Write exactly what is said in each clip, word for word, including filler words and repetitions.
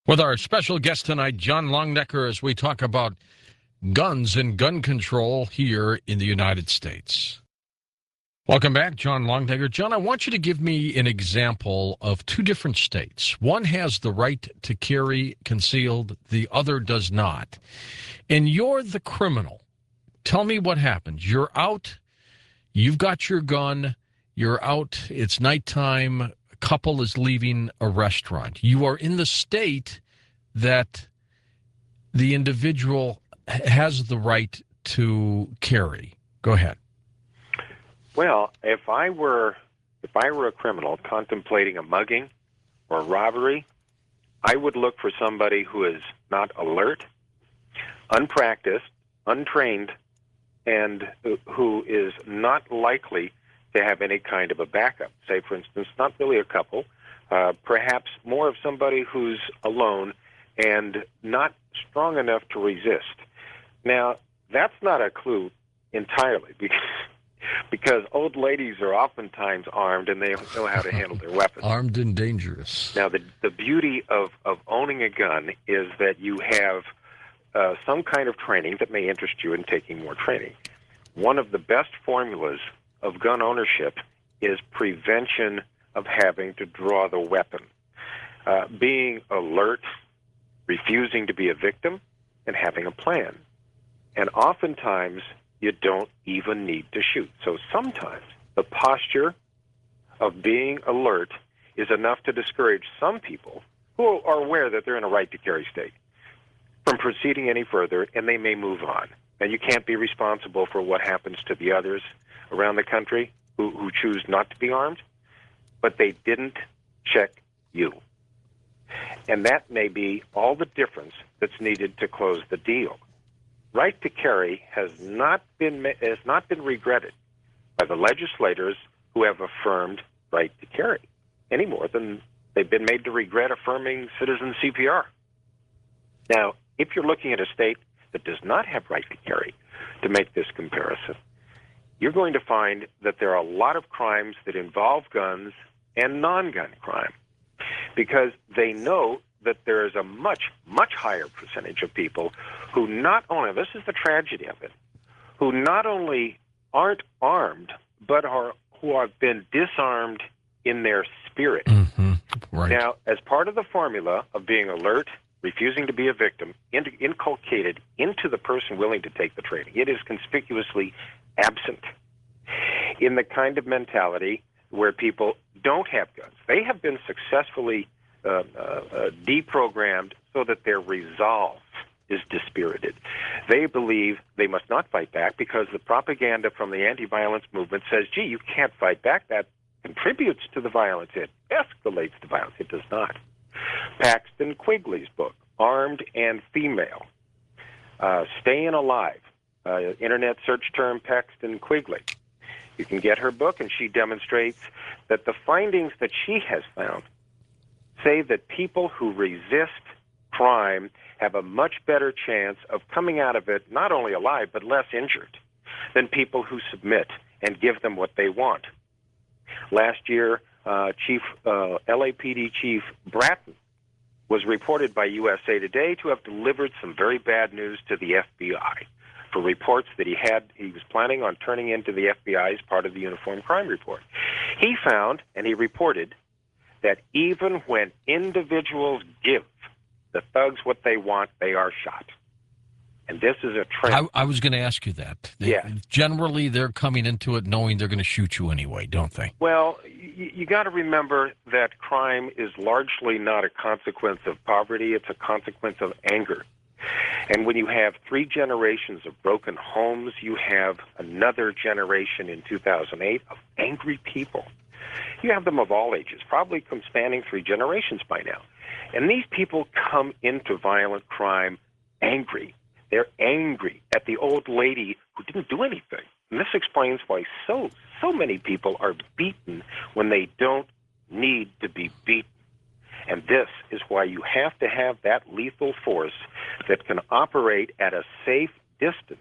With our special guest tonight, John Longenecker, as we talk about guns and gun control here in the United States. Welcome back, John Longenecker. John, I want you to give me an example of two different states. One has the right to carry concealed, the other does not. And you're the criminal. Tell me what happens. You're out, you've got your gun, you're out, it's nighttime, a couple is leaving a restaurant. You are in the state that the individual has the right to carry. Go ahead. Well, if I were if I were a criminal contemplating a mugging or a robbery, I would look for somebody who is not alert, unpracticed, untrained, and who is not likely to have any kind of a backup. Say, for instance, not really a couple, uh, perhaps more of somebody who's alone and not strong enough to resist. Now, that's not a clue entirely, because because old ladies are oftentimes armed and they know how to handle their weapons. Armed and dangerous. Now, the the beauty of, of owning a gun is that you have uh, some kind of training that may interest you in taking more training. One of the best formulas of gun ownership is prevention of having to draw the weapon. Uh, being alert, refusing to be a victim, and having a plan. And oftentimes, you don't even need to shoot. So sometimes the posture of being alert is enough to discourage some people who are aware that they're in a right to carry state from proceeding any further, and they may move on. And you can't be responsible for what happens to the others around the country who, who choose not to be armed, but they didn't check you. And that may be all the difference that's needed to close the deal. Right to carry has not been has not been regretted by the legislators who have affirmed right to carry any more than they've been made to regret affirming citizen C P R. Now, if you're looking at a state that does not have right to carry, to make this comparison, you're going to find that there are a lot of crimes that involve guns and non-gun crime, because they know that there is a much, much higher percentage of people who not only, this is the tragedy of it, who not only aren't armed, but are who have been disarmed in their spirit. Mm-hmm. Right. Now, as part of the formula of being alert, refusing to be a victim, in, inculcated into the person willing to take the training, it is conspicuously absent in the kind of mentality where people don't have guns. They have been successfully uh, uh, uh, deprogrammed so that their resolve is dispirited. They believe they must not fight back because the propaganda from the anti-violence movement says, gee, you can't fight back. That contributes to the violence. It escalates the violence. It does not. Paxton Quigley's book, Armed and Female, uh, Staying Alive, uh, internet search term Paxton Quigley. You can get her book, and she demonstrates that the findings that she has found say that people who resist crime have a much better chance of coming out of it not only alive but less injured than people who submit and give them what they want. Last year, uh, Chief uh, L A P D Chief Bratton was reported by U S A Today to have delivered some very bad news to the F B I for reports that he had he was planning on turning into the F B I as part of the Uniform Crime Report. He found, and he reported, that even when individuals give the thugs what they want, they are shot. And this is a trend. I, I was going to ask you that. They, yeah. Generally, they're coming into it knowing they're going to shoot you anyway, don't they? Well, you, you got to remember that crime is largely not a consequence of poverty. It's a consequence of anger. And when you have three generations of broken homes, you have another generation in two thousand eight of angry people. You have them of all ages, probably spanning three generations by now. And these people come into violent crime angry. They're angry at the old lady who didn't do anything. And this explains why so, so many people are beaten when they don't need to be beaten. And this is why you have to have that lethal force that can operate at a safe distance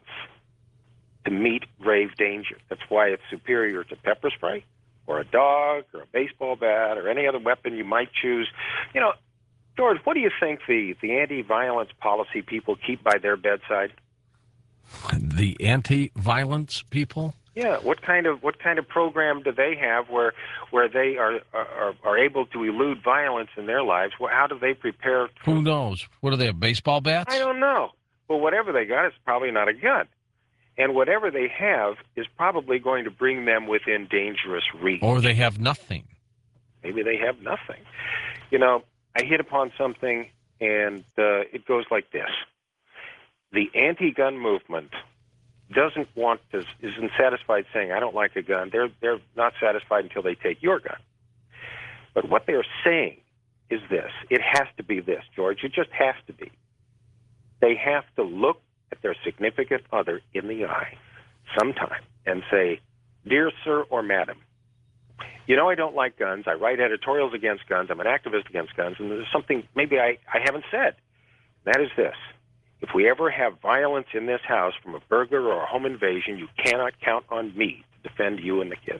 to meet grave danger. That's why it's superior to pepper spray or a dog or a baseball bat or any other weapon you might choose. You know, George, what do you think the, the anti-violence policy people keep by their bedside? The anti-violence people? Yeah, what kind of what kind of program do they have where where they are are, are able to elude violence in their lives? Well, how do they prepare? For, Who knows? What do they have, baseball bats? I don't know. Well, whatever they got is probably not a gun. And whatever they have is probably going to bring them within dangerous reach. Or they have nothing. Maybe they have nothing. You know, I hit upon something, and uh, it goes like this. The anti-gun movement doesn't want to, isn't satisfied saying, I don't like a gun. They're, they're not satisfied until they take your gun. But what they're saying is this. It has to be this, George. It just has to be. They have to look at their significant other in the eye sometime and say, dear sir or madam, you know I don't like guns. I write editorials against guns. I'm an activist against guns. And there's something maybe I, I haven't said. That is this. If we ever have violence in this house from a burglar or a home invasion, you cannot count on me to defend you and the kids.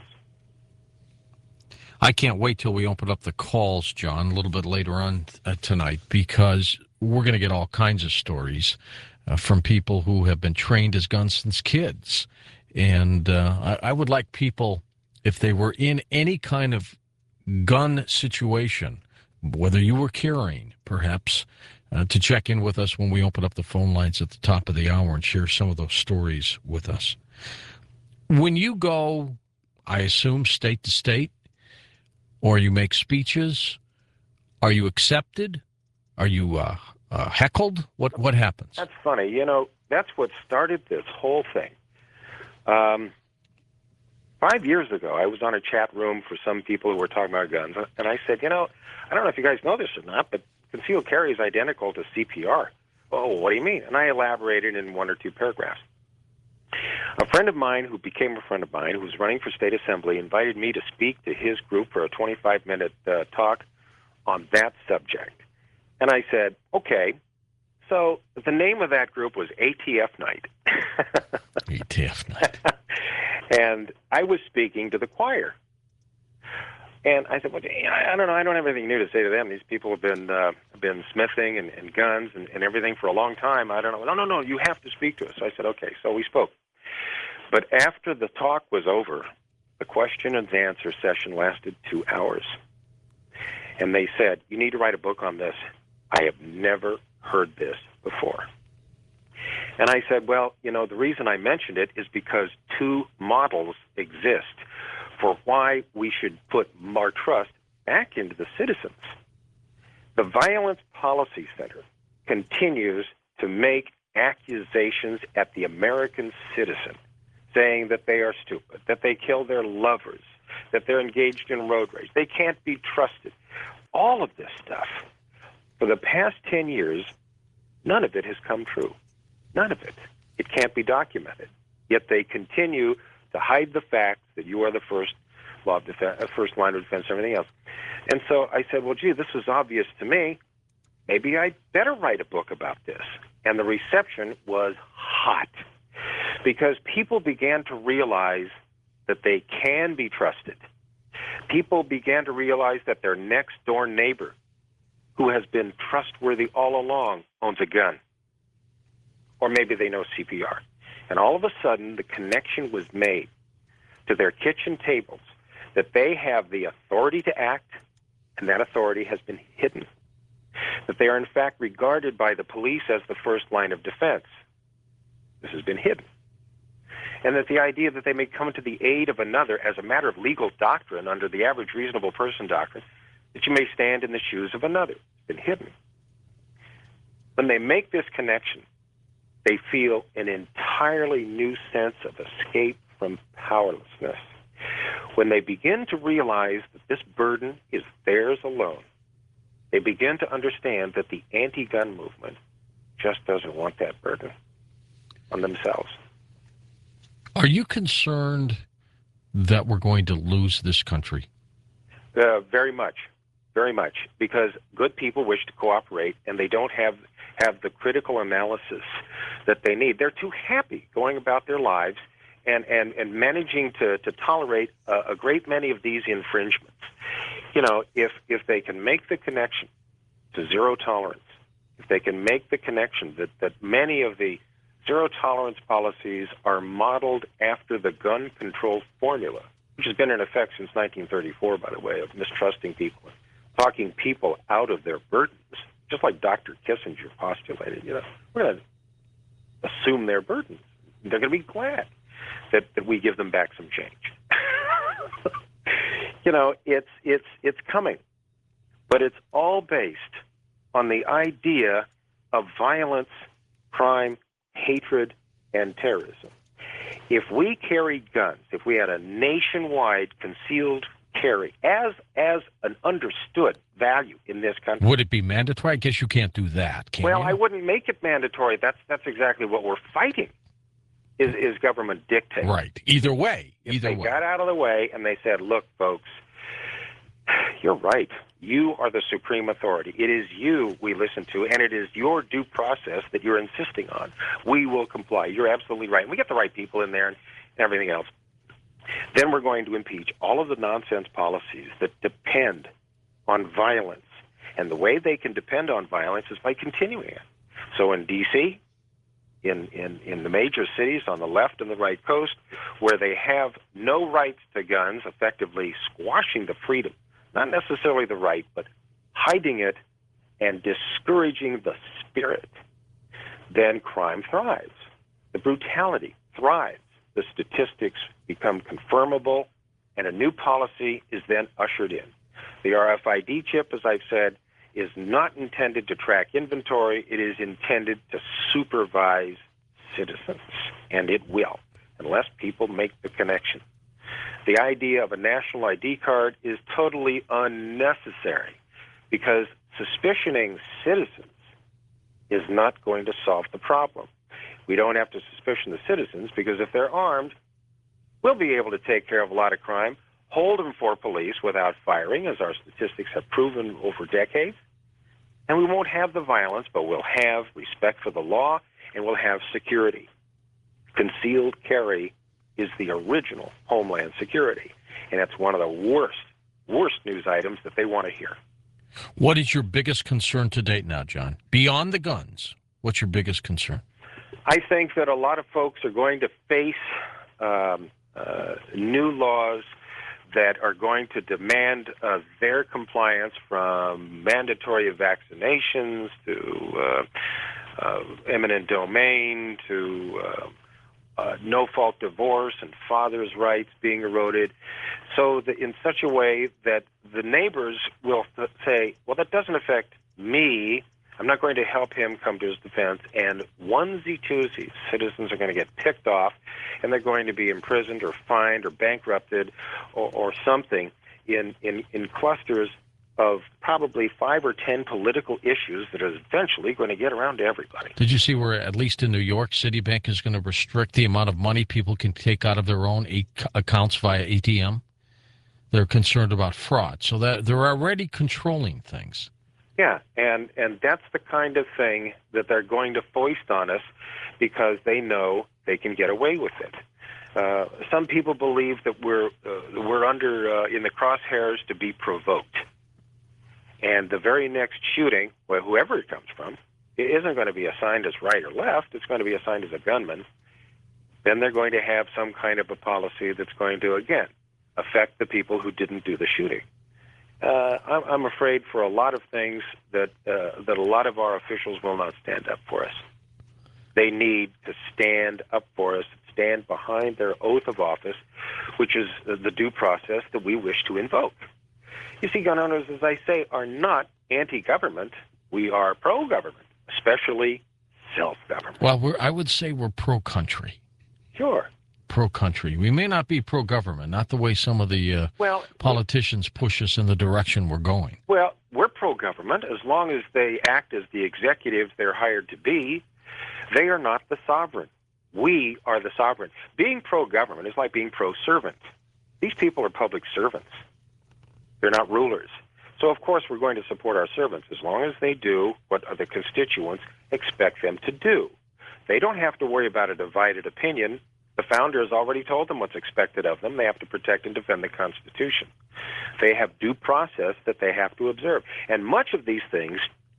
I can't wait till we open up the calls, John, a little bit later on uh, tonight, because we're going to get all kinds of stories uh, from people who have been trained as guns since kids. And uh, I, I would like people, if they were in any kind of gun situation, whether you were carrying, perhaps, uh, to check in with us when we open up the phone lines at the top of the hour and share some of those stories with us. When you go, I assume, state to state, or you make speeches, are you accepted? Are you uh, uh, heckled? What what happens? That's funny. You know, that's what started this whole thing. Um, five years ago, I was on a chat room for some people who were talking about guns, and I said, you know, I don't know if you guys know this or not, but concealed carry is identical to C P R. Oh, what do you mean? And I elaborated in one or two paragraphs. A friend of mine who became a friend of mine who was running for state assembly invited me to speak to his group for a twenty-five minute uh, talk on that subject. And I said, okay. So the name of that group was A T F Night. A T F Night. And I was speaking to the choir. And I said, well, I don't know. I don't have anything new to say to them. These people have been uh, been smithing and, and guns and, and everything for a long time. I don't know. No, no, no. You have to speak to us. So I said, okay. So we spoke. But after the talk was over, the question and answer session lasted two hours. And they said, you need to write a book on this. I have never heard this before. And I said, well, you know, the reason I mentioned it is because two models exist for why we should put our trust back into the citizens. The Violence Policy Center continues to make accusations at the American citizen, saying that they are stupid, that they kill their lovers, that they're engaged in road rage. They can't be trusted. All of this stuff, for the past ten years, none of it has come true. None of it. It can't be documented. Yet they continue to hide the fact that you are the first law of defense, first line of defense, and everything else. And so I said, well, gee, this was obvious to me. Maybe I'd better write a book about this. And the reception was hot because people began to realize that they can be trusted. People began to realize that their next door neighbor, who has been trustworthy all along, owns a gun. Or maybe they know C P R. And all of a sudden, the connection was made to their kitchen tables that they have the authority to act, and that authority has been hidden. That they are, in fact, regarded by the police as the first line of defense. This has been hidden. And that the idea that they may come to the aid of another as a matter of legal doctrine under the average reasonable person doctrine, that you may stand in the shoes of another, has been hidden. When they make this connection, they feel an entirely new sense of escape from powerlessness. When they begin to realize that this burden is theirs alone, they begin to understand that the anti-gun movement just doesn't want that burden on themselves. Are you concerned that we're going to lose this country? Uh, very much, very much, because good people wish to cooperate, and they don't have have the critical analysis that they need. They're too happy going about their lives and, and, and managing to, to tolerate a, a great many of these infringements. You know, if if they can make the connection to zero tolerance, if they can make the connection that, that many of the zero tolerance policies are modeled after the gun control formula, which has been in effect since nineteen thirty-four, by the way, of mistrusting people, talking people out of their burdens, just like Doctor Kissinger postulated. You know, we're going to assume their burdens. They're going to be glad that, that we give them back some change. You know, it's it's it's coming, but it's all based on the idea of violence, crime, hatred, and terrorism. If we carried guns, if we had a nationwide concealed carry as as an understood value in this country, would it be mandatory? I guess you can't do that, can well, you? I wouldn't make it mandatory. That's that's exactly what we're fighting. Is is government dictating? Right. Either way. If Either they way. got out of the way and they said, "Look, folks, you're right. You are the supreme authority. It is you we listen to, and it is your due process that you're insisting on. We will comply. You're absolutely right. And we get the right people in there and everything else. Then we're going to impeach all of the nonsense policies that depend on violence. And the way they can depend on violence is by continuing it. So in D C, in, in, in the major cities on the left and the right coast, where they have no rights to guns, effectively squashing the freedom, not necessarily the right, but hiding it and discouraging the spirit, then crime thrives. The brutality thrives. The statistics become confirmable, and a new policy is then ushered in. The R F I D chip, as I've said, is not intended to track inventory. It is intended to supervise citizens, and it will, unless people make the connection. The idea of a national I D card is totally unnecessary because suspicioning citizens is not going to solve the problem. We don't have to suspicion the citizens because if they're armed, we'll be able to take care of a lot of crime, hold them for police without firing, as our statistics have proven over decades, and we won't have the violence, but we'll have respect for the law and we'll have security. Concealed carry is the original Homeland Security, and it's one of the worst, worst news items that they want to hear. What is your biggest concern to date now, John? Beyond the guns, what's your biggest concern? I think that a lot of folks are going to face um, uh, new laws that are going to demand uh, their compliance, from mandatory vaccinations to uh, uh, eminent domain to uh, uh, no-fault divorce and father's rights being eroded, so that in such a way that the neighbors will th- say, well, that doesn't affect me. I'm not going to help him come to his defense. And onesie-twosies, citizens are going to get ticked off, and they're going to be imprisoned or fined or bankrupted or, or something in, in, in clusters of probably five or ten political issues that are eventually going to get around to everybody. Did you see where, at least in New York, Citibank is going to restrict the amount of money people can take out of their own a- accounts via A T M? They're concerned about fraud. So that they're already controlling things. Yeah, and, and that's the kind of thing that they're going to foist on us because they know they can get away with it. Uh, some people believe that we're uh, we're under uh, in the crosshairs to be provoked, and the very next shooting, well, whoever it comes from, it isn't going to be assigned as right or left. It's going to be assigned as a gunman. Then they're going to have some kind of a policy that's going to again affect the people who didn't do the shooting. Uh, I'm, I'm afraid for a lot of things that uh, that a lot of our officials will not stand up for us. They need to stand up for us, stand behind their oath of office, which is the due process that we wish to invoke. You see, gun owners, as I say, are not anti-government. We are pro-government, especially self-government. Well, we're, I would say we're pro-country. Sure. Pro-country. We may not be pro-government, not the way some of the uh, well, politicians push us in the direction we're going. Well, we're pro-government as long as they act as the executives they're hired to be. They are not the sovereign. We are the sovereign. Being pro-government is like being pro-servant. These people are public servants. They're not rulers. So, of course, we're going to support our servants as long as they do what the constituents expect them to do. They don't have to worry about a divided opinion. The founder has already told them what's expected of them. They have to protect and defend the Constitution. They have due process that they have to observe. And much of these things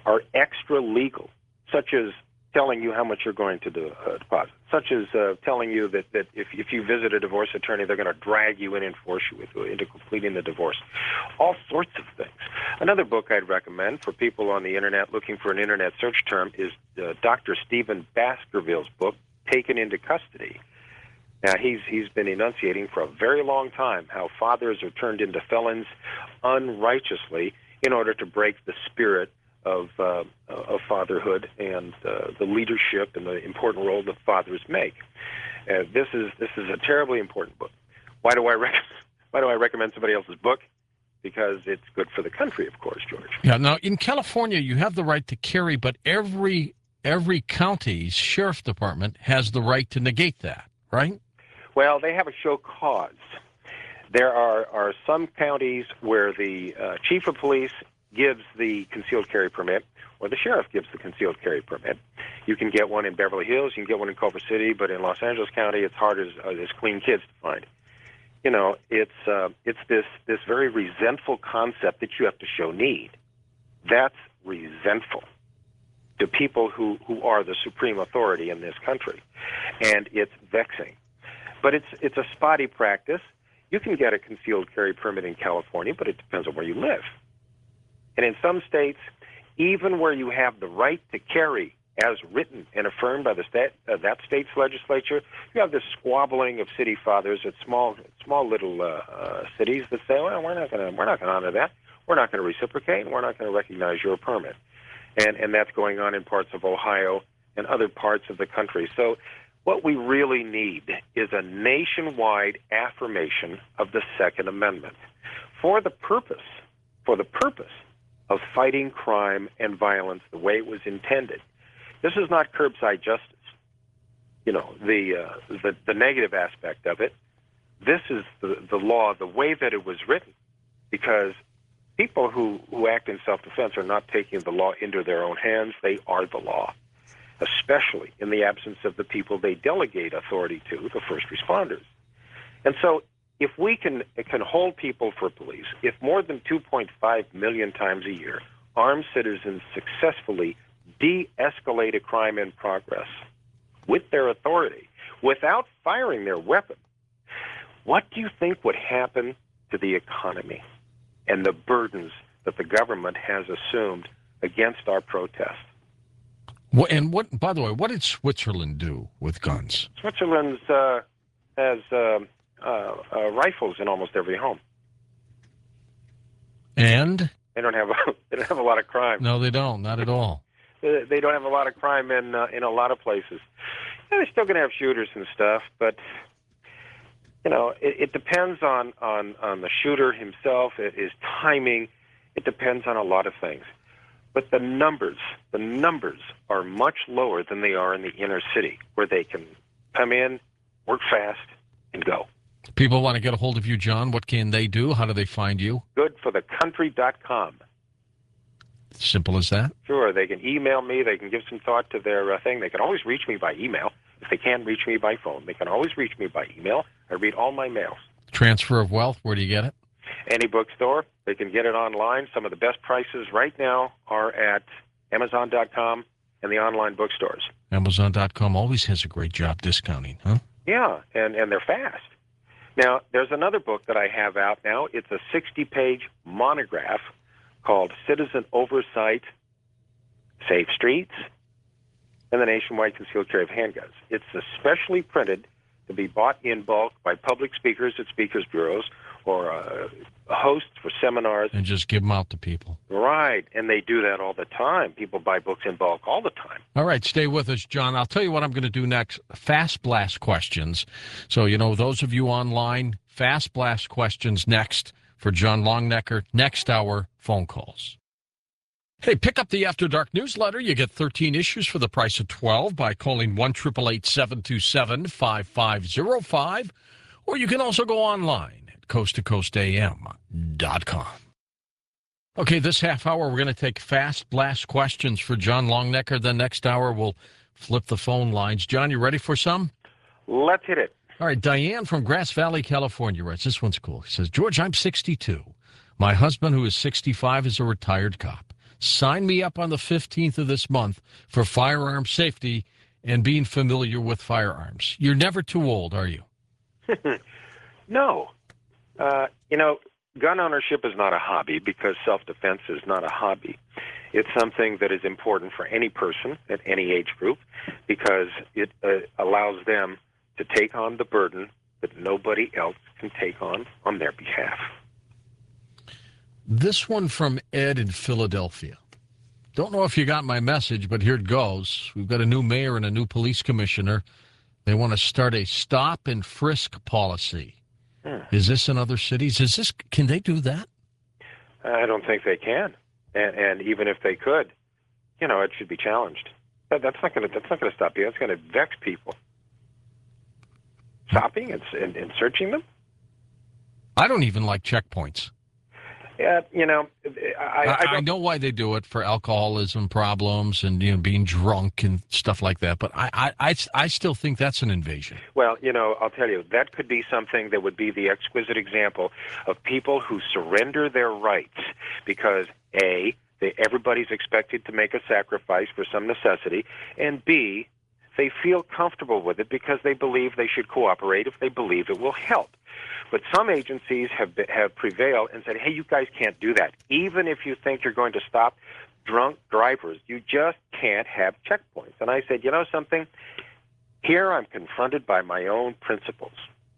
are extra legal, such as telling you how much you're going to do, uh, deposit, such as uh, telling you that, that if, if you visit a divorce attorney, they're going to drag you in and force you with, into completing the divorce. All sorts of things. Another book I'd recommend for people on the Internet looking for an Internet search term is uh, Doctor Stephen Baskerville's book, Taken into Custody. Now, he's he's been enunciating for a very long time how fathers are turned into felons unrighteously in order to break the spirit of uh, of fatherhood and uh, the leadership and the important role that fathers make. Uh, this is this is a terribly important book. Why do I rec- Why do I recommend somebody else's book? Because it's good for the country, of course, George. Yeah. Now, in California, you have the right to carry, but every every county's sheriff department has the right to negate that, right? Well, they have a show cause. There are are some counties where the uh, chief of police gives the concealed carry permit, or the sheriff gives the concealed carry permit. You can get one in Beverly Hills, you can get one in Culver City, but in Los Angeles County, it's hard as, uh, as clean kids to find. You know, it's uh, it's this this very resentful concept that you have to show need. That's resentful to people who, who are the supreme authority in this country, and it's vexing. But it's it's a spotty practice. You can get a concealed carry permit in California, but it depends on where you live. And in some states, even where you have the right to carry as written and affirmed by the state, uh, that state's legislature, you have this squabbling of city fathers at small, small little uh, uh, cities that say, "Well, we're not going to, we're not going to honor that. We're not going to reciprocate, and we're not going to recognize your permit." And and that's going on in parts of Ohio and other parts of the country. So, what we really need is a nationwide affirmation of the Second Amendment for the purpose, for the purpose. of fighting crime and violence the way it was intended. This is not curbside justice. You know, the uh, the, the negative aspect of it. This is the, the law, the way that it was written, because people who, who act in self-defense are not taking the law into their own hands. They are the law, especially in the absence of the people they delegate authority to, the first responders. And so if we can can hold people for police, if more than two point five million times a year armed citizens successfully de-escalate a crime in progress with their authority without firing their weapon, what do you think would happen to the economy and the burdens that the government has assumed against our protests? Well, and what, by the way, what did Switzerland do with guns? Switzerland uh, has uh, uh, uh, rifles in almost every home, and they don't have a, they don't have a lot of crime. No, they don't, not at all. They, they don't have a lot of crime in uh, in a lot of places. Yeah, they're still going to have shooters and stuff, but you know, it, it depends on, on, on the shooter himself, it, his timing. It depends on a lot of things. But the numbers, the numbers are much lower than they are in the inner city, where they can come in, work fast, and go. People want to get a hold of you, John. What can they do? How do they find you? good for the country dot com. Simple as that? Sure. They can email me. They can give some thought to their uh, thing. They can always reach me by email. If they can't reach me by phone, they can always reach me by email. I read all my mails. Transfer of wealth, where do you get it? Any bookstore. They can get it online. Some of the best prices right now are at amazon dot com and the online bookstores. amazon dot com always has a great job discounting, huh? Yeah, and, and they're fast. Now, there's another book that I have out now. It's a sixty-page monograph called Citizen Oversight, Safe Streets, and the Nationwide Concealed Carry of Handguns. It's especially printed to be bought in bulk by public speakers at speakers bureaus or uh, hosts for seminars. And just give them out to people. Right, and they do that all the time. People buy books in bulk all the time. All right, stay with us, John. I'll tell you what I'm going to do next. Fast blast questions. So, you know, those of you online, fast blast questions next for John Longnecker. Next hour, phone calls. Hey, pick up the After Dark newsletter. You get thirteen issues for the price of twelve by calling one eight eight eight, seven two seven, five five zero five. Or you can also go online at coast to coast a m dot com. Okay, this half hour, we're going to take fast blast questions for John Longnecker. The next hour, we'll flip the phone lines. John, you ready for some? Let's hit it. All right, Diane from Grass Valley, California writes, this one's cool. She says, George, I'm sixty-two. My husband, who is sixty-five, is a retired cop. Sign me up on the fifteenth of this month for firearm safety and being familiar with firearms. You're never too old, are you? No. Uh, you know, gun ownership is not a hobby because self-defense is not a hobby. It's something that is important for any person at any age group because it uh, allows them to take on the burden that nobody else can take on on their behalf. This one from Ed in Philadelphia. Don't know if you got my message, but here it goes. We've got a new mayor and a new police commissioner. They want to start a stop and frisk policy. Hmm. Is this in other cities? Is this? Can they do that? I don't think they can. And, and even if they could, you know, it should be challenged. That, that's not going to. That's not going to stop you. That's going to vex people. Stopping and, and, and searching them. I don't even like checkpoints. Yeah, you know, I, I, I, I know why they do it for alcoholism problems and you know being drunk and stuff like that. But I, I, I, I still think that's an invasion. Well, you know, I'll tell you, that could be something that would be the exquisite example of people who surrender their rights because A, they, everybody's expected to make a sacrifice for some necessity, and B, they feel comfortable with it because they believe they should cooperate if they believe it will help. But some agencies have have prevailed and said, hey, you guys can't do that. Even if you think you're going to stop drunk drivers, you just can't have checkpoints. And I said, you know something? Here I'm confronted by my own principles.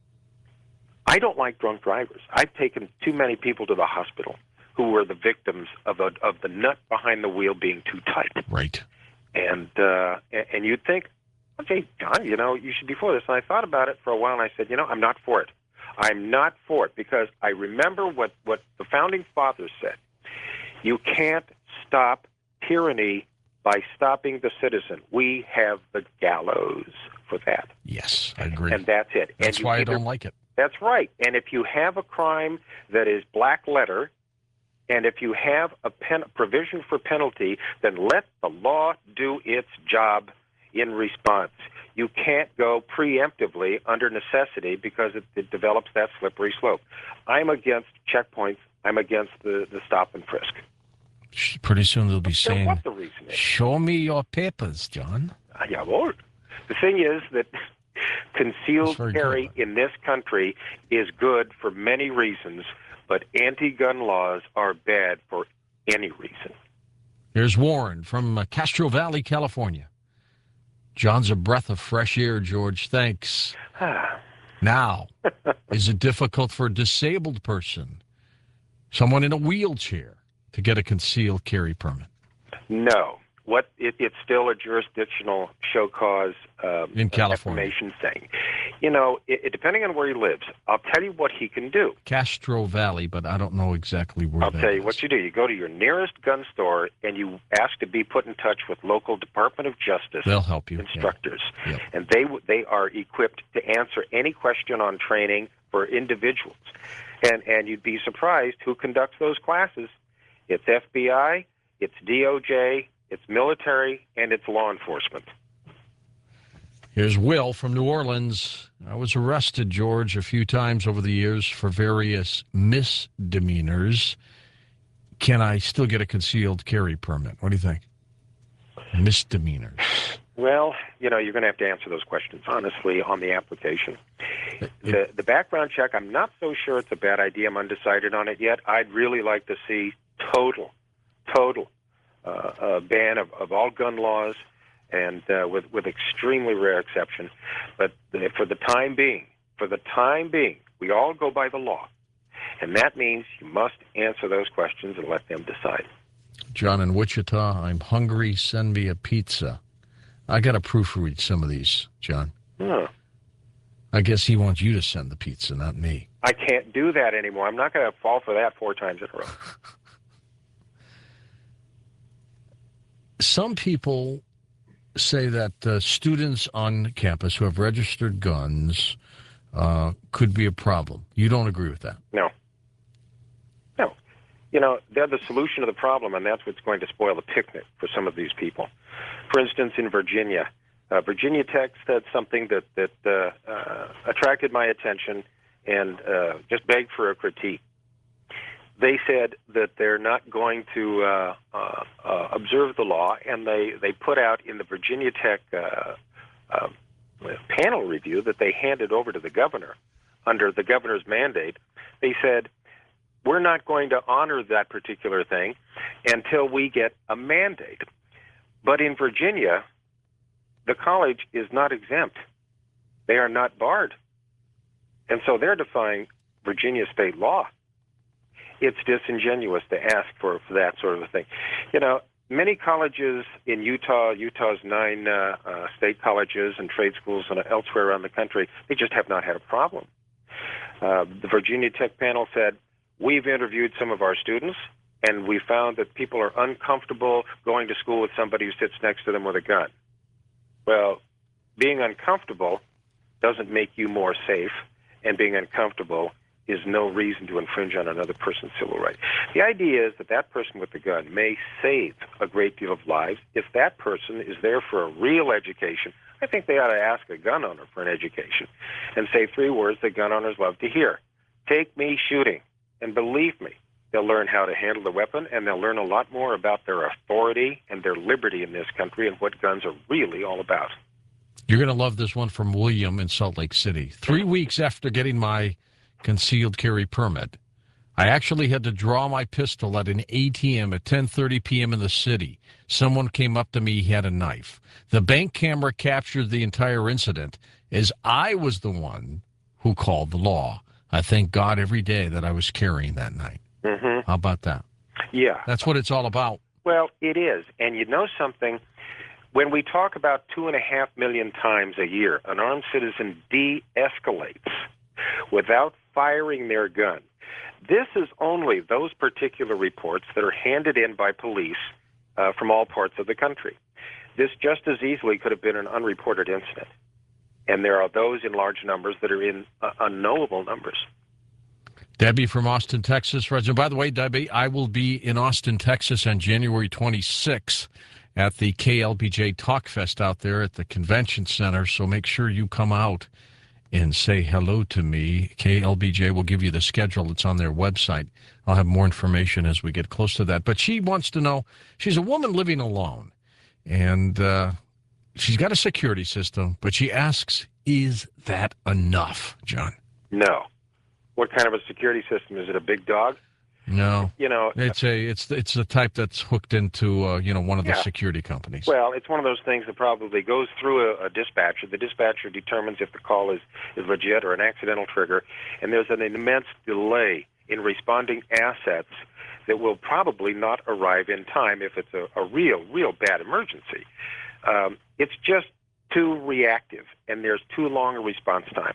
I don't like drunk drivers. I've taken too many people to the hospital who were the victims of a, of the nut behind the wheel being too tight. Right. And uh, and you'd think, okay, John, you know, you should be for this. And I thought about it for a while, and I said, you know, I'm not for it. I'm not for it because I remember what, what the Founding Fathers said. You can't stop tyranny by stopping the citizen. We have the gallows for that. Yes, I agree. And that's it. That's and why either, I don't like it. That's right. And if you have a crime that is black letter, and if you have a pen, provision for penalty, then let the law do its job in response. You can't go preemptively under necessity because it, it develops that slippery slope. I'm against checkpoints. I'm against the, the stop and frisk. Pretty soon they'll be saying, what the reason is. Show me your papers, John. Uh, yeah, well, the thing is that concealed carry good. in this country is good for many reasons, but anti-gun laws are bad for any reason. Here's Warren from uh, Castro Valley, California. John's a breath of fresh air, George. Thanks. Now, is it difficult for a disabled person, someone in a wheelchair, to get a concealed carry permit? No. What it, it's still a jurisdictional show cause um, in California information thing. You know, it, it, depending on where he lives, I'll tell you what he can do. Castro Valley, but I don't know exactly where I'll that tell you is. what you do. You go to your nearest gun store and you ask to be put in touch with local Department of Justice. They'll help you. Instructors. Yeah. Yep. And they they are equipped to answer any question on training for individuals. And and you'd be surprised who conducts those classes. It's F B I, it's D O J, it's military, and it's law enforcement. Here's Will from New Orleans. I was arrested, George, a few times over the years for various misdemeanors. Can I still get a concealed carry permit? What do you think? Misdemeanors. Well, you know, you're going to have to answer those questions, honestly, on the application. The, the background check, I'm not so sure it's a bad idea. I'm undecided on it yet. I'd really like to see total, total uh, uh, ban of, of all gun laws, and uh, with, with extremely rare exception. But the, for the time being, for the time being, we all go by the law. And that means you must answer those questions and let them decide. John in Wichita, I'm hungry. Send me a pizza. I got to proofread some of these, John. Huh. I guess he wants you to send the pizza, not me. I can't do that anymore. I'm not going to fall for that four times in a row. Some people say that uh, students on campus who have registered guns uh, could be a problem. You don't agree with that? No. No. You know, they're the solution to the problem, and that's what's going to spoil the picnic for some of these people. For instance, in Virginia, uh, Virginia Tech said something that, that uh, uh, attracted my attention and uh, just begged for a critique. they said that they're not going to uh, uh, uh, observe the law, and they, they put out in the Virginia Tech uh, uh, panel review that they handed over to the governor under the governor's mandate. They said, we're not going to honor that particular thing until we get a mandate. But in Virginia, the college is not exempt. They are not barred. And so they're defying Virginia state law. It's disingenuous to ask for, for that sort of a thing. You know, many colleges in Utah, Utah's nine uh, uh, state colleges and trade schools and elsewhere around the country, they just have not had a problem. Uh, the Virginia Tech panel said, we've interviewed some of our students, and we found that people are uncomfortable going to school with somebody who sits next to them with a gun. Well, being uncomfortable doesn't make you more safe, and being uncomfortable is no reason to infringe on another person's civil right. The idea is that that person with the gun may save a great deal of lives. If that person is there for a real education, I think they ought to ask a gun owner for an education and say three words that gun owners love to hear. Take me shooting. And believe me, they'll learn how to handle the weapon, and they'll learn a lot more about their authority and their liberty in this country and what guns are really all about. You're going to love this one from William in Salt Lake City. Three weeks after getting my concealed carry permit, I actually had to draw my pistol at an A T M at ten thirty p.m. in the city. Someone came up to me, he had a knife. The bank camera captured the entire incident as I was the one who called the law. I thank God every day that I was carrying that night. Mm-hmm. How about that? Yeah. That's what it's all about. Well, it is. And you know something? When we talk about two and a half million times a year, an armed citizen de-escalates without firing their gun. This is only those particular reports that are handed in by police uh, from all parts of the country. This just as easily could have been an unreported incident. And there are those in large numbers that are in uh, unknowable numbers. Debbie from Austin, Texas. And by the way, Debbie, I will be in Austin, Texas on January twenty-sixth at the K L B J Talk Fest out there at the Convention Center. So make sure you come out and say hello to me. K L B J will give you the schedule. It's on their website. I'll have more information as we get close to that. But she wants to know, she's a woman living alone, and uh, she's got a security system, but she asks, is that enough, John? No. What kind of a security system? Is it a big dog? No. You know, it's a it's it's the type that's hooked into uh, you know one of yeah. the security companies. Well, it's one of those things that probably goes through a, a dispatcher. The dispatcher determines if the call is, is legit or an accidental trigger, and there's an immense delay in responding assets that will probably not arrive in time if it's a, a real, real bad emergency. Um, it's just too reactive, and there's too long a response time.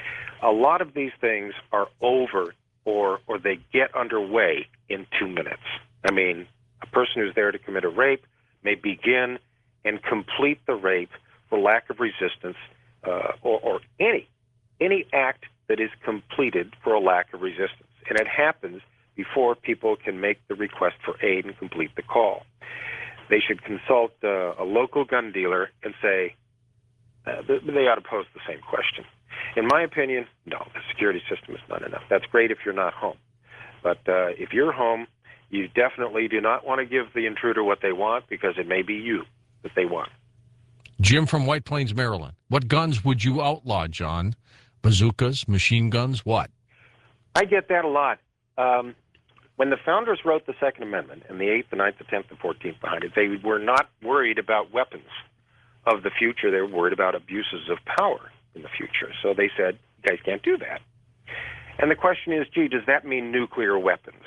A lot of these things are over or or they get underway in two minutes. I mean, a person who's there to commit a rape may begin and complete the rape for lack of resistance uh, or, or any any act that is completed for a lack of resistance. And it happens before people can make the request for aid and complete the call. They should consult uh, a local gun dealer and say, uh, they ought to pose the same question. In my opinion, no, the security system is not enough. That's great if you're not home. But uh, if you're home, you definitely do not want to give the intruder what they want, because it may be you that they want. Jim from White Plains, Maryland. What guns would you outlaw, John? Bazookas, machine guns, what? I get that a lot. Um, when the founders wrote the Second Amendment, and the eighth, the ninth, the tenth, the fourteenth behind it, they were not worried about weapons of the future. They were worried about abuses of power in the future. So they said, you guys can't do that. And the question is, gee, does that mean nuclear weapons?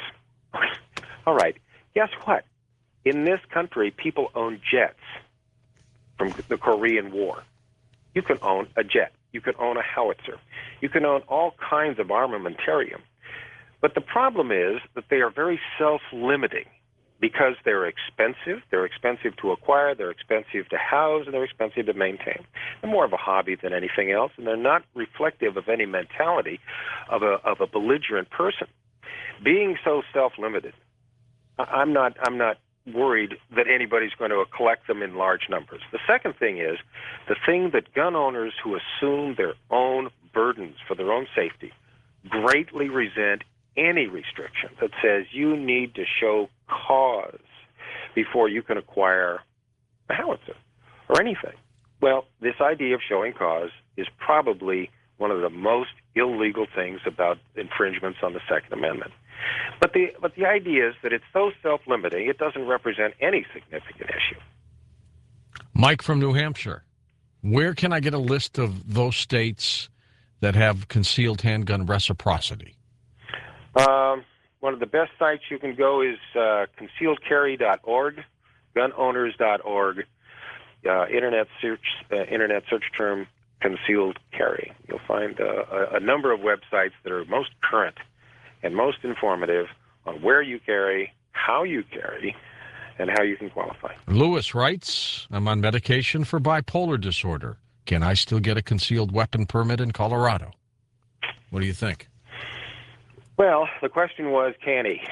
All right. Guess what? In this country, people own jets from the Korean War. You can own a jet. You can own a howitzer. You can own all kinds of armamentarium. But the problem is that they are very self-limiting, because they're expensive. They're expensive to acquire, they're expensive to house, and they're expensive to maintain. They're more of a hobby than anything else, and they're not reflective of any mentality of a of a belligerent person. Being so self-limited, I'm not I'm not worried that anybody's going to collect them in large numbers. The second thing is, the thing that gun owners who assume their own burdens for their own safety greatly resent any restriction that says you need to show cause before you can acquire a howitzer or anything. Well, this idea of showing cause is probably one of the most illegal things about infringements on the Second Amendment. But the but the idea is that it's so self-limiting, it doesn't represent any significant issue. Mike from New Hampshire, where can I get a list of those states that have concealed handgun reciprocity? Um, one of the best sites you can go is uh, concealed carry dot org, gun owners dot org, uh, internet search uh, internet search term concealed carry. You'll find uh, a, a number of websites that are most current and most informative on where you carry, how you carry, and how you can qualify. Lewis writes, I'm on medication for bipolar disorder. Can I still get a concealed weapon permit in Colorado? What do you think? Well, the question was, can he?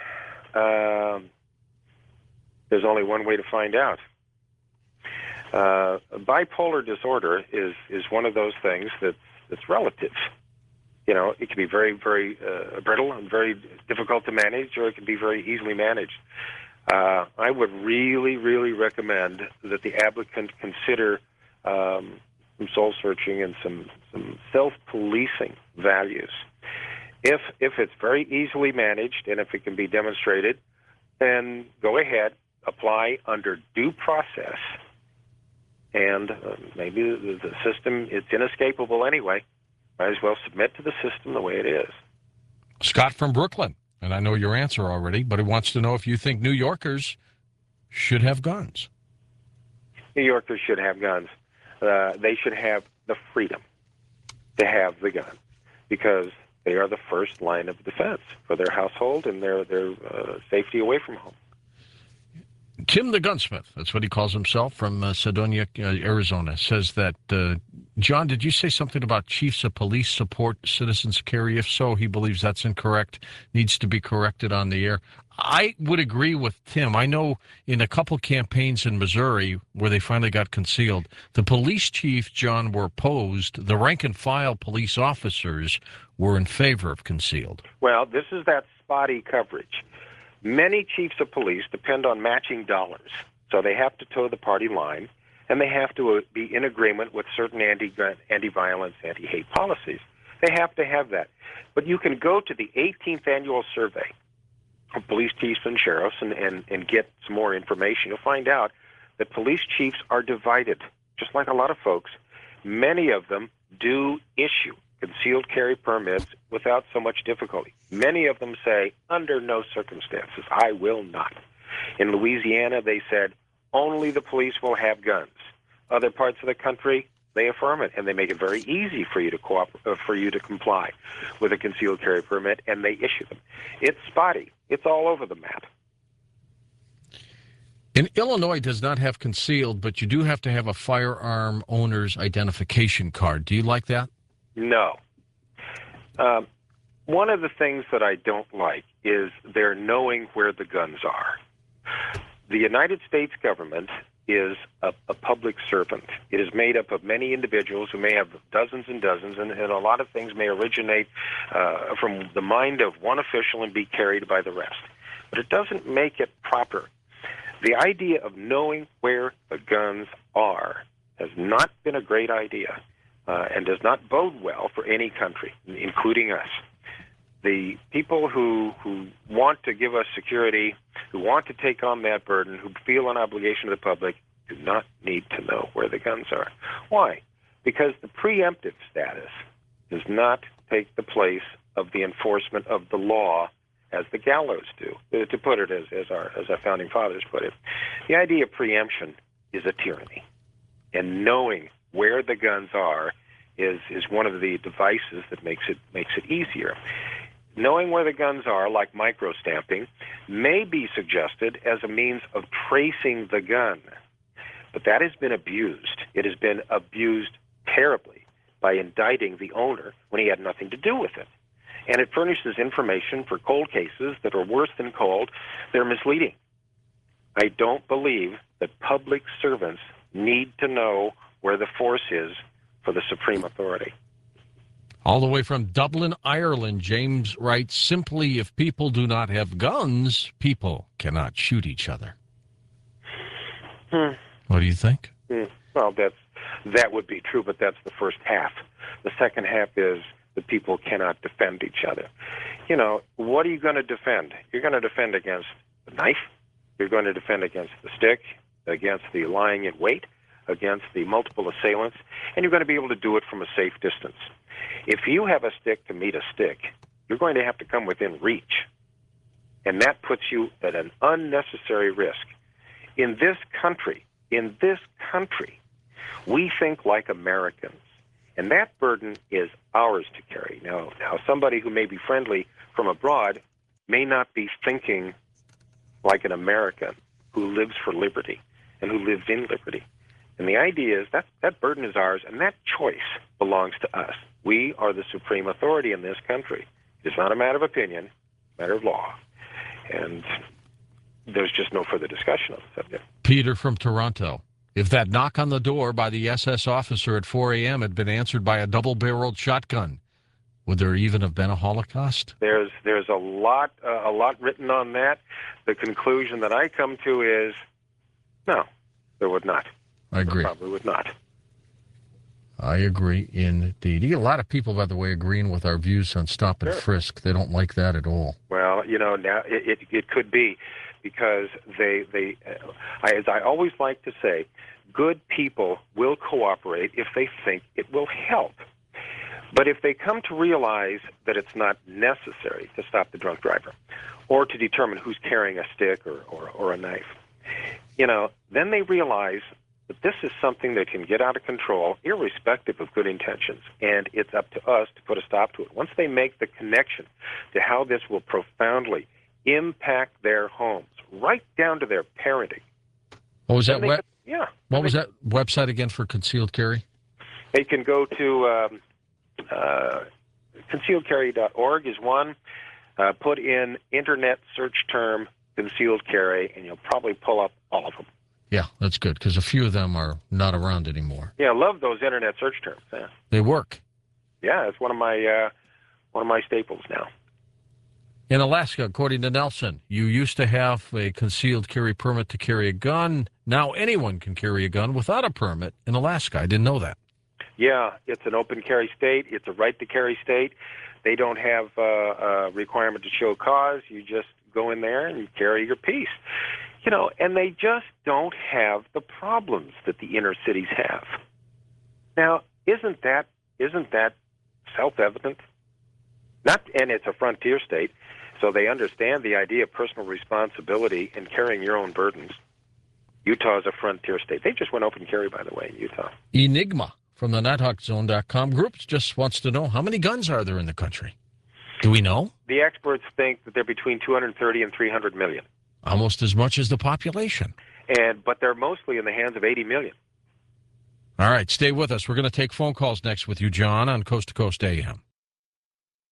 Um, there's only one way to find out. Uh, bipolar disorder is, is one of those things that, that's relative. You know, it can be very, very uh, brittle and very difficult to manage, or it can be very easily managed. Uh, I would really, really recommend that the applicant consider um, some soul searching and some, some self-policing values. If if it's very easily managed and if it can be demonstrated, then go ahead, apply under due process, and uh, maybe the, the system, it's inescapable anyway. Might as well submit to the system the way it is. Scott from Brooklyn, and I know your answer already, but he wants to know if you think New Yorkers should have guns. New Yorkers should have guns. Uh, they should have the freedom to have the gun because they are the first line of defense for their household and their, their uh, safety away from home. Tim the Gunsmith, that's what he calls himself, from uh, Sedonia, uh, Arizona, says that, uh, John, did you say something about chiefs of police support citizens carry? If so, he believes that's incorrect, needs to be corrected on the air. I would agree with Tim. I know in a couple campaigns in Missouri where they finally got concealed, the police chiefs, John, were opposed. The rank and file police officers were in favor of concealed. Well, this is that spotty coverage. Many chiefs of police depend on matching dollars, so they have to toe the party line, and they have to uh, be in agreement with certain anti, anti-violence, anti-hate policies. They have to have that. But you can go to the eighteenth annual survey of police chiefs and sheriffs and, and, and get some more information. You'll find out that police chiefs are divided, just like a lot of folks. Many of them do issue concealed carry permits without so much difficulty. Many of them say, under no circumstances, I will not. In Louisiana, they said, only the police will have guns. Other parts of the country, they affirm it, and they make it very easy for you to cooperate, uh, for you to comply with a concealed carry permit, and they issue them. It's spotty. It's all over the map. In Illinois, does not have concealed, but you do have to have a firearm owner's identification card. Do you like that? No. Um, one of the things that I don't like is their knowing where the guns are. The United States government is a, a public servant. It is made up of many individuals who may have dozens and dozens, and, and a lot of things may originate uh, from the mind of one official and be carried by the rest. But it doesn't make it proper. The idea of knowing where the guns are has not been a great idea. Uh, and does not bode well for any country, including us. The people who, who want to give us security, who want to take on that burden, who feel an obligation to the public, do not need to know where the guns are. Why? Because the preemptive status does not take the place of the enforcement of the law as the gallows do, to put it as, as, our, as our founding fathers put it. The idea of preemption is a tyranny, and knowing where the guns are is is one of the devices that makes it makes it easier. Knowing where the guns are, like microstamping, may be suggested as a means of tracing the gun, but that has been abused. It has been abused terribly by indicting the owner when he had nothing to do with it. And it furnishes information for cold cases that are worse than cold. They're misleading. I don't believe that public servants need to know where the force is for the supreme authority. All the way from Dublin, Ireland, James writes, simply, if people do not have guns, people cannot shoot each other. Hmm. What do you think? Hmm. Well, that's, that would be true, but that's the first half. The second half is that people cannot defend each other. You know, what are you going to defend? You're going to defend against the knife. You're going to defend against the stick, against the lying in wait, against the multiple assailants, and you're going to be able to do it from a safe distance. If you have a stick to meet a stick, you're going to have to come within reach, and that puts you at an unnecessary risk. In this country, in this country, we think like Americans, and that burden is ours to carry. Now, now somebody who may be friendly from abroad may not be thinking like an American who lives for liberty and who lives in liberty. And the idea is that that burden is ours, and that choice belongs to us. We are the supreme authority in this country. It's not a matter of opinion, it's a matter of law. And there's just no further discussion on the subject. Peter from Toronto. If that knock on the door by the S S officer at four a.m. had been answered by a double-barreled shotgun, would there even have been a Holocaust? There's there's a lot uh, a lot written on that. The conclusion that I come to is no, there would not. I agree. There probably would not. I agree indeed. You get a lot of people, by the way, agreeing with our views on stop and Sure. frisk. They don't like that at all. Well, you know, now it, it, it could be because they they uh, I, as I always like to say, good people will cooperate if they think it will help. But if they come to realize that it's not necessary to stop the drunk driver or to determine who's carrying a stick or, or, or a knife, you know, then they realize that this is something that can get out of control irrespective of good intentions, and it's up to us to put a stop to it. Once they make the connection to how this will profoundly impact their homes, right down to their parenting. What was that? They Web- could, yeah. what was that website again for concealed carry? They can go to um, uh, concealed carry dot org is one. Uh, put in internet search term concealed carry, and you'll probably pull up all of them. Yeah, that's good, because a few of them are not around anymore. Yeah, I love those internet search terms. Yeah, They work. yeah, it's one of my uh, one of my staples now. In Alaska, according to Nelson, you used to have a concealed carry permit to carry a gun. Now anyone can carry a gun without a permit in Alaska. I didn't know that. Yeah, it's an open carry state. It's a right to carry state. They don't have uh, a requirement to show cause. You just go in there and you carry your piece. You know, and they just don't have the problems that the inner cities have. Now, isn't that isn't that self-evident? Not, and it's a frontier state, so they understand the idea of personal responsibility and carrying your own burdens. Utah is a frontier state. They just went open carry, by the way, in Utah. Enigma from the nighthawk zone dot com groups just wants to know, how many guns are there in the country? Do we know? The experts think that they're between two hundred thirty and three hundred million. Almost as much as the population. And but they're mostly in the hands of eighty million. All right, stay with us. We're going to take phone calls next with you, John, on Coast to Coast A M.